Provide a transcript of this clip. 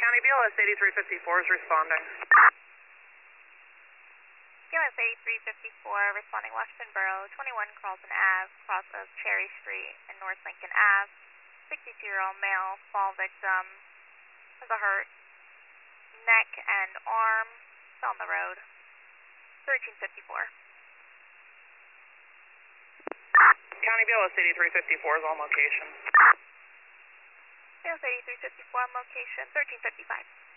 County BLS 8354 is responding. BLS 8354 responding Washington Borough, 21 Carlton Ave, cross of Cherry Street and North Lincoln Ave. 62-year-old male, fall victim, has a hurt neck and arm, it's on the road. 1354. County BLS 8354 is on location. BLS 8354 on location, 1355.